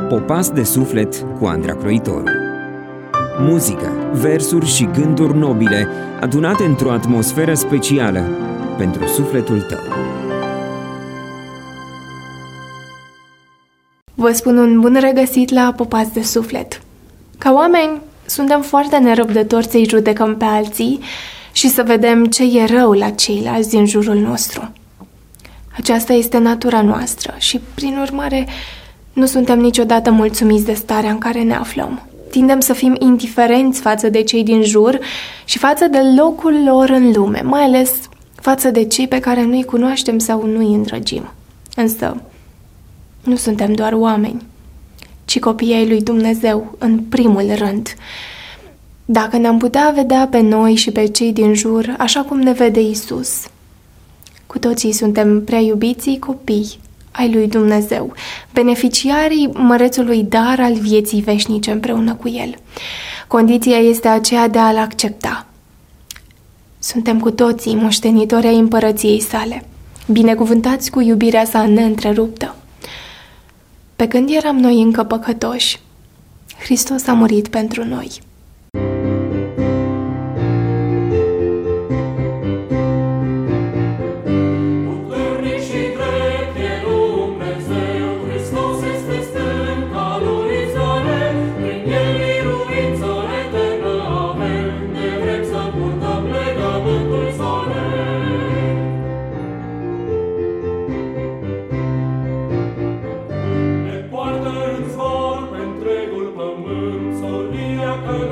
Popas de suflet cu Andra Croitoru. Muzică, versuri și gânduri nobile adunate într-o atmosferă specială pentru sufletul tău. Vă spun un bun regăsit la Popas de suflet. Ca oameni, suntem foarte nerăbdători să-i judecăm pe alții și să vedem ce e rău la ceilalți din jurul nostru. Aceasta este natura noastră și, prin urmare, nu suntem niciodată mulțumiți de starea în care ne aflăm. Tindem să fim indiferenți față de cei din jur și față de locul lor în lume, mai ales față de cei pe care nu-i cunoaștem sau nu-i îndrăgim. Însă, nu suntem doar oameni, ci copii ai lui Dumnezeu în primul rând. Dacă ne-am putea vedea pe noi și pe cei din jur așa cum ne vede Iisus, cu toții suntem prea iubiții copii ai lui Dumnezeu, beneficiarii mărețului dar al vieții veșnice împreună cu El. Condiția este aceea de a-L accepta. Suntem cu toții moștenitori ai împărăției sale, binecuvântați cu iubirea sa neîntreruptă. Pe când eram noi încă păcătoși, Hristos a murit pentru noi. Poartă în zbor pe întregul pământ solia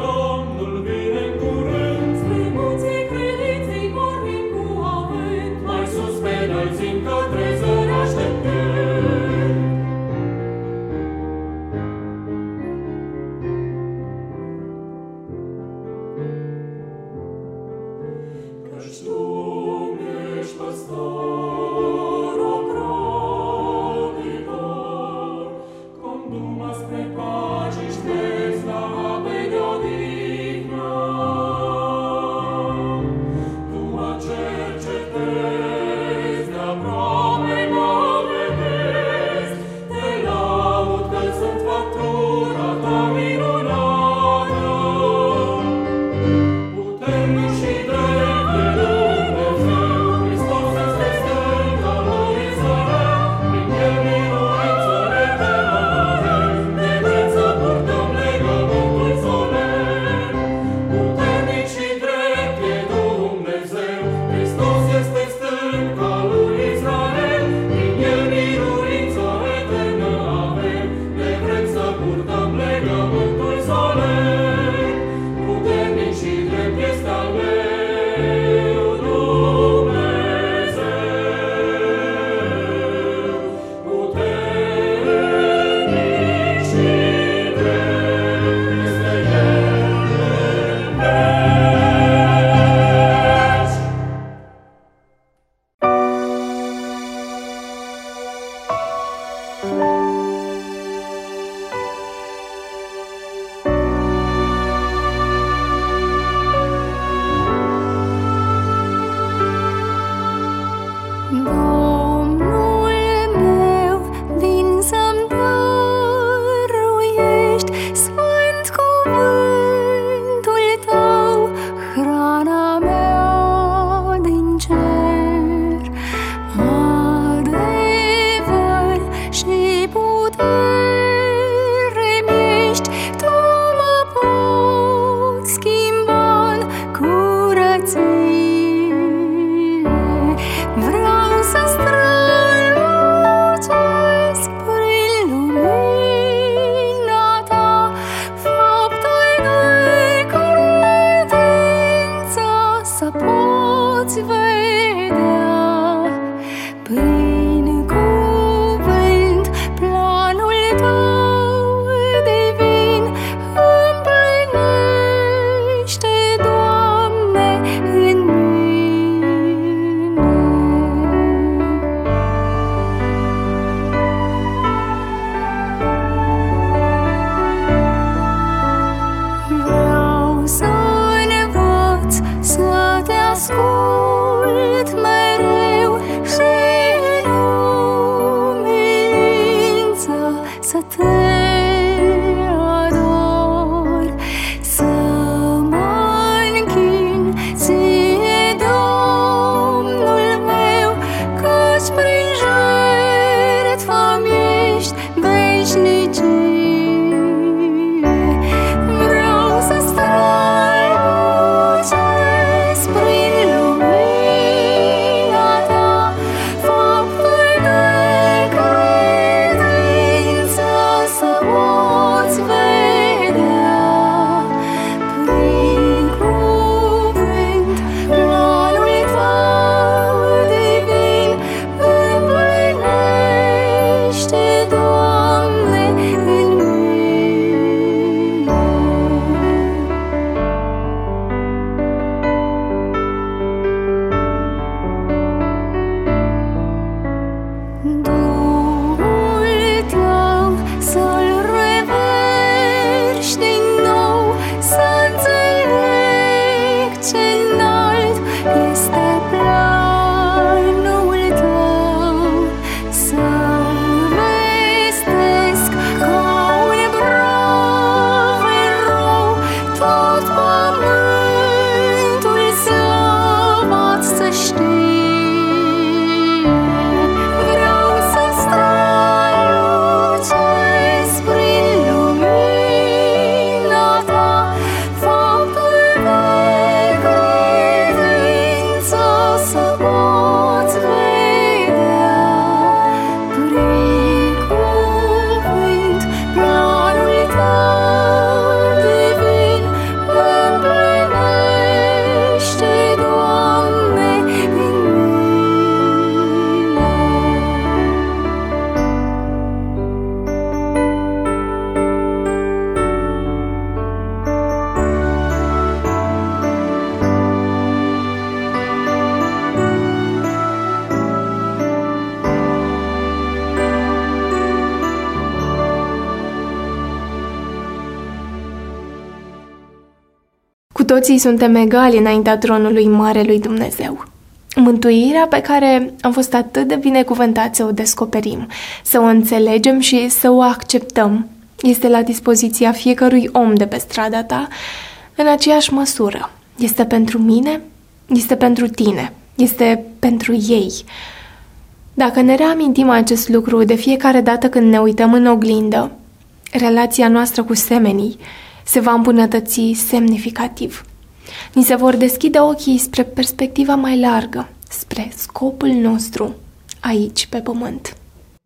toții suntem egali înaintea tronului Marelui Dumnezeu. Mântuirea pe care am fost atât de binecuvântați să o descoperim, să o înțelegem și să o acceptăm, este la dispoziția fiecărui om de pe strada ta în aceeași măsură. Este pentru mine, este pentru tine, este pentru ei. Dacă ne reamintim acest lucru de fiecare dată când ne uităm în oglindă, relația noastră cu semenii se va îmbunătăți semnificativ. Ni se vor deschide ochii spre perspectiva mai largă, spre scopul nostru aici pe pământ.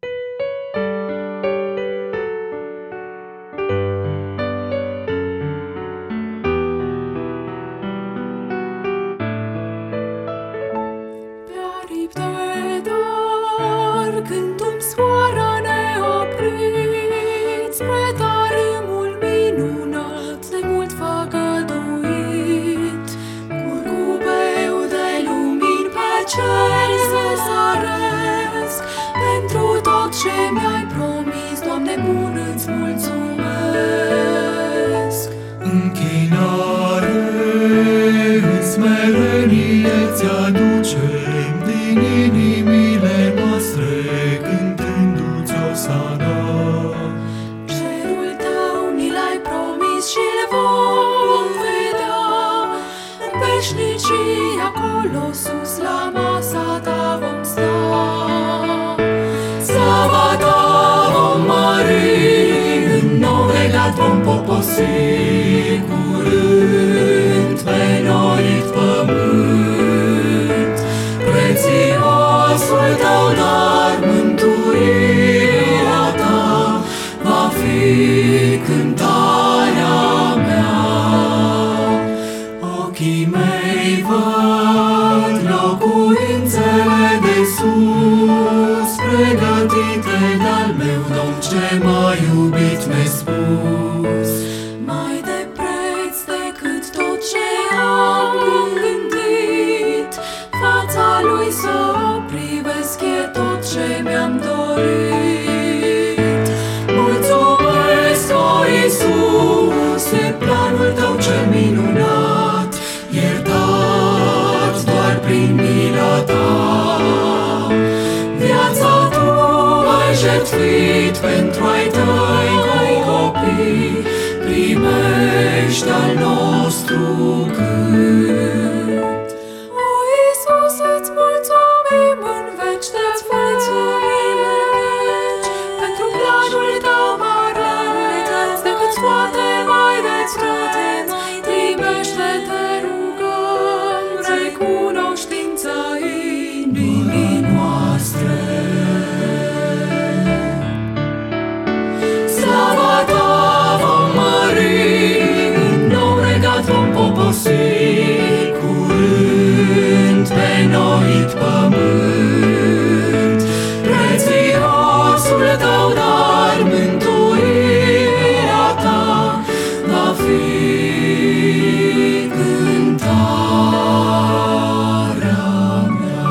Curând pe noit pământ, prețiosul tău dar, mântuirea ta va fi cântarea mea. Ochii mei văd locuințele de sus, pregătite de-al meu Domn ce m-a iubit, mi-a spus. Jertfit pentru ai tăi copii, primești al nostru cânt. O, Iisus, îți mulțumim în veci, te-ți mulțumim în veci, pentru planul tău mare, decât toate mai de-ți frăteți, primește, te rugăm, recunoștința inimii noastre. Curând pe noit pământ, prețiosul tău dar, mântuirea ta va fi cântarea mea.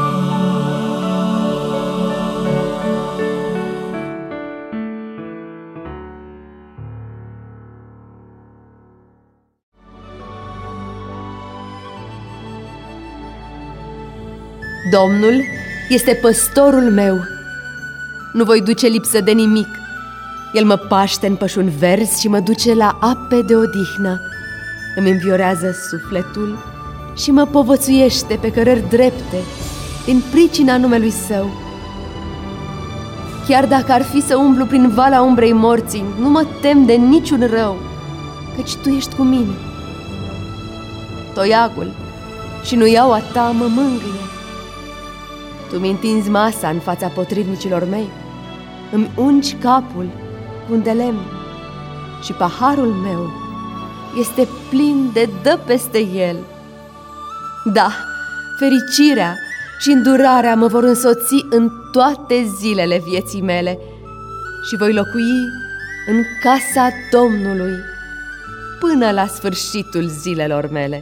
Domnul este păstorul meu. Nu voi duce lipsă de nimic. El mă paște în pășuni verzi și mă duce la ape de odihnă. Îmi înviorează sufletul și mă povățuiește pe cărări drepte din pricina numelui Său. Chiar dacă ar fi să umblu prin valea umbrei morții, nu mă tem de niciun rău, căci Tu ești cu mine. Toiagul și nuiaua Ta mă mângâie. Tu mi întinzi masa în fața potrivnicilor mei, îmi ungi capul cu un de lemn și paharul meu este plin de dă peste el. Da, fericirea și îndurarea mă vor însoți în toate zilele vieții mele și voi locui în casa Domnului până la sfârșitul zilelor mele.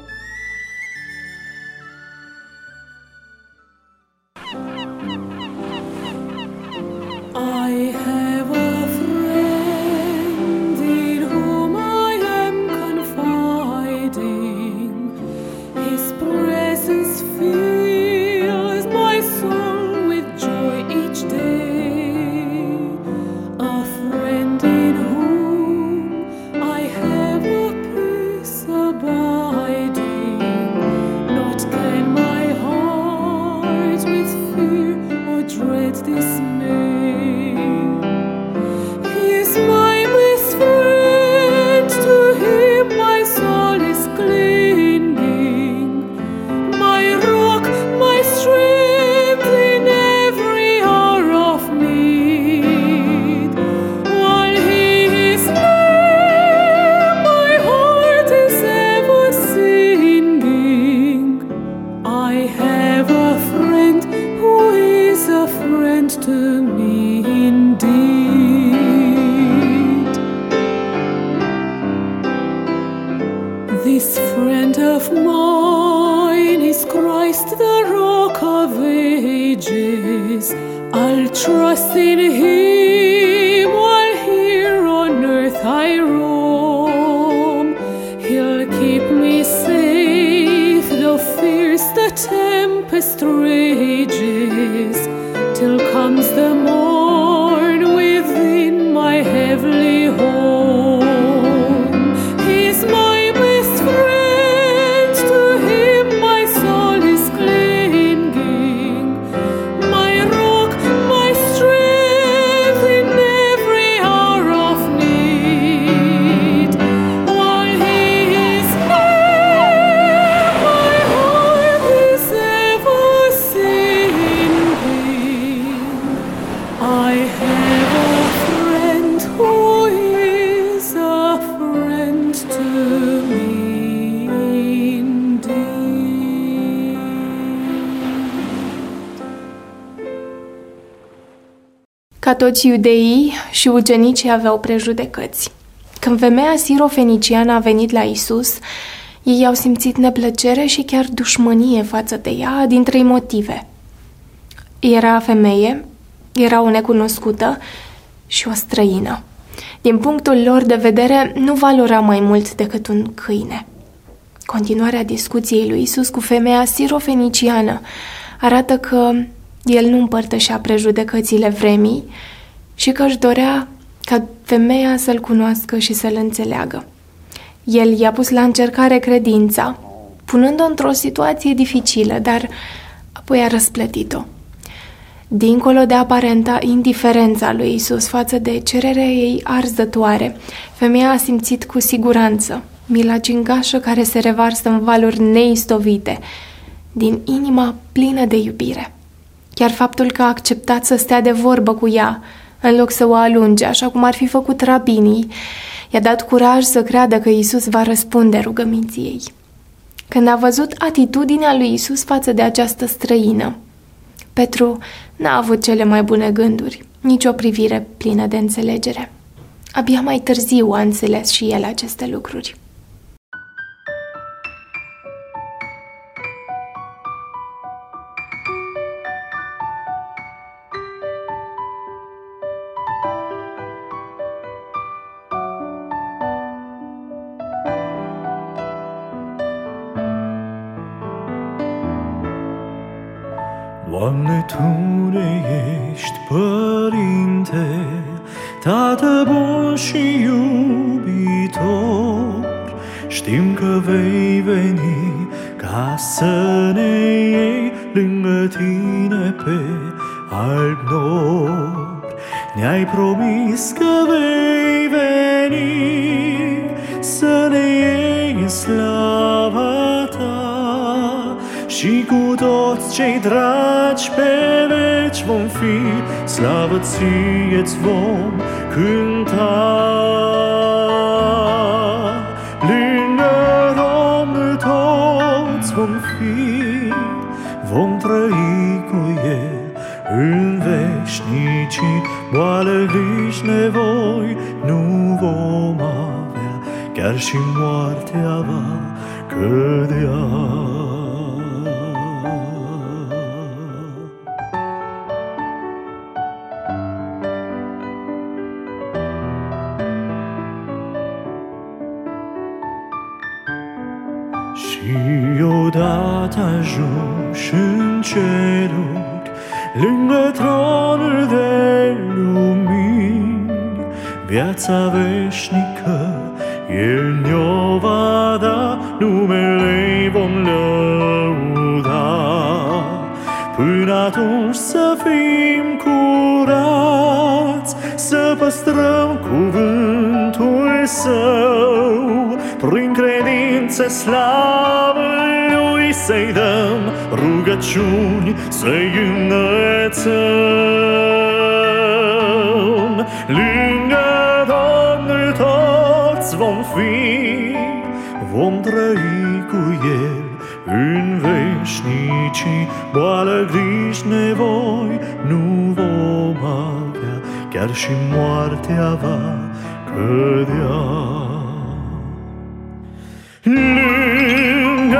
In whom I am confiding. of mine is Christ, the rock of ages. I'll trust in him while here on earth I roam. He'll keep me safe, though fierce the tempest rages, till comes the morn within my heavenly home. He's my best friend, to him my soul is clinging, my rock, my strength in every hour of need. While he is near, my heart is ever singing. I have a friend who is a friend to me indeed. Ca toți iudeii și ucenicii aveau prejudecăți. Când femeia sirofeniciană a venit la Isus, ei au simțit neplăcere și chiar dușmănie față de ea din 3 motive. Era femeie, era o necunoscută și o străină. Din punctul lor de vedere, nu valora mai mult decât un câine. Continuarea discuției lui Isus cu femeia sirofeniciană arată că el nu împărtășea prejudecățile vremii și că își dorea ca femeia să-l cunoască și să-l înțeleagă. El i-a pus la încercare credința, punând-o într-o situație dificilă, dar apoi a răsplătit-o. Dincolo de aparenta indiferența lui Isus față de cererea ei arzătoare, femeia a simțit cu siguranță mila gingașă care se revarsă în valuri neistovite din inima plină de iubire. Chiar faptul că a acceptat să stea de vorbă cu ea, în loc să o alunge, așa cum ar fi făcut rabinii, i-a dat curaj să creadă că Isus va răspunde rugăminții ei. Când a văzut atitudinea lui Isus față de această străină, Petru n-a avut cele mai bune gânduri, nici o privire plină de înțelegere. Abia mai târziu a înțeles și el aceste lucruri. Doamne, Tu ne ești Părinte, Tată bun și iubitor. Știm că vei veni ca să ne iei lângă Tine pe alb nor. Ne-ai promis că vei veni să ne iei în slava Ta, și cu toți cei dragi pe veci vom fi, slavă Ție-ți vom cânta. Lângă Domnul toți vom fi, vom trăi cu El în veșnicii. Boală, griji, nevoi nu vom avea, chiar și moartea va cădea. Și odată ajungi în ceruri, lângă tronul de lumini, viața veșnică El ne-o va da, numele-i vom lăuda. Până atunci să fim curați, să păstrăm cuvântul Său, prin credință slavă Lui să-i dăm, rugăciuni să-i înălțăm. Lângă Domnul toți vom fi, vom trăi cu El în veșnicii. Boală, griji, nevoi nu vom avea, chiar și moartea va cădea. Lângă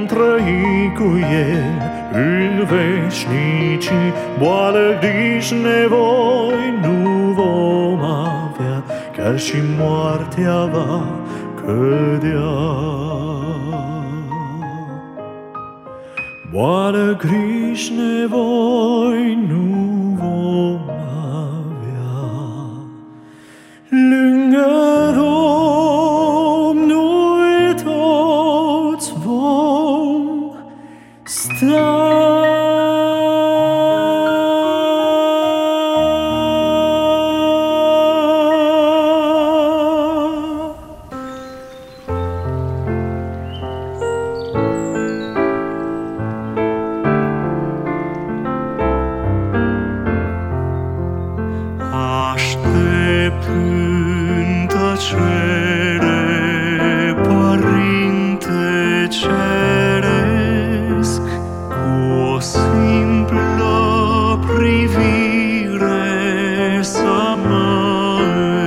vom trăi cu El în veșnicii, boală, griji, nevoi nu vom avea, chiar și moartea va cădea. Boală, griji, nevoi nu vom avea, lângă Domnul toți vom sta. Aștept în tăcere, Părinte Ceresc, cu o simplă privire să mă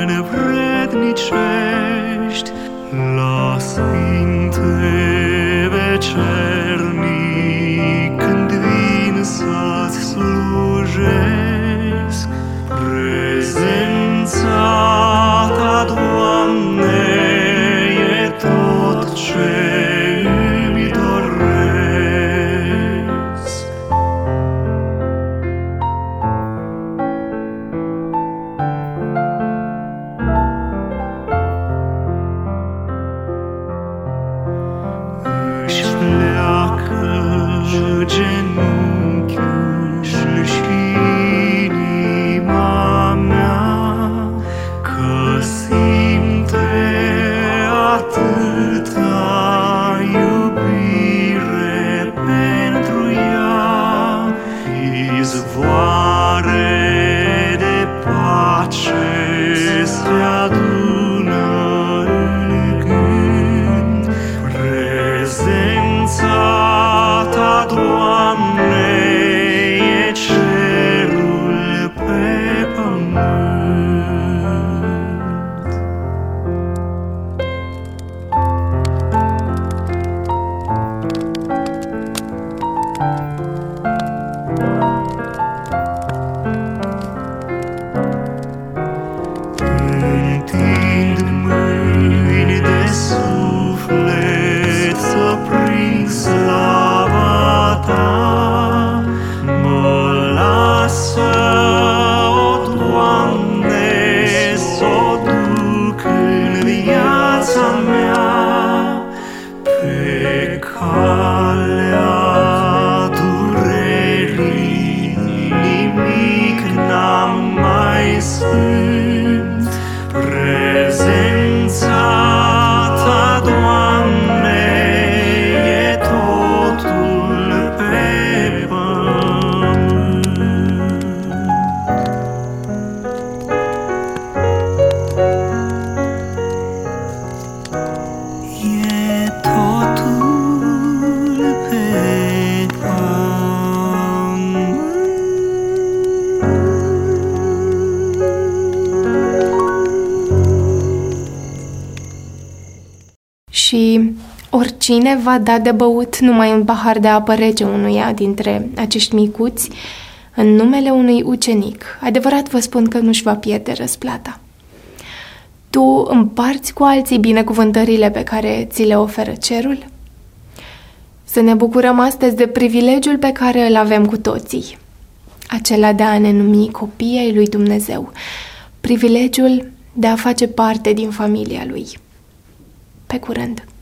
învrednicești la sfinte vecernic, când vin să-ți slujesc. Prezența Ta, Doamne, e tot ce îmi doresc. Își pleacă genunchiul și inima mea, că simte atâta iubire pentru ea. Izvoare de pace se adună în gând. Prezența Ta, Doamne, e cerul pe pământ. Întind mâini de suflet să prind slava Ta. Mă lasă, o Doamne, s-o duc în viața mea, pe calea durerii nimic n-am mai sfânt. Prezența Ta, Doamne, e totul pe pământ. E totul pe pământ. Și oricine va da de băut numai un pahar de apă rece unuia dintre acești micuți, în numele unui ucenic, adevărat vă spun că nu-și va pierde răsplata. Tu împarți cu alții binecuvântările pe care ți le oferă cerul? Să ne bucurăm astăzi de privilegiul pe care îl avem cu toții, acela de a ne numi copii ai lui Dumnezeu, privilegiul de a face parte din familia Lui. Pe curând!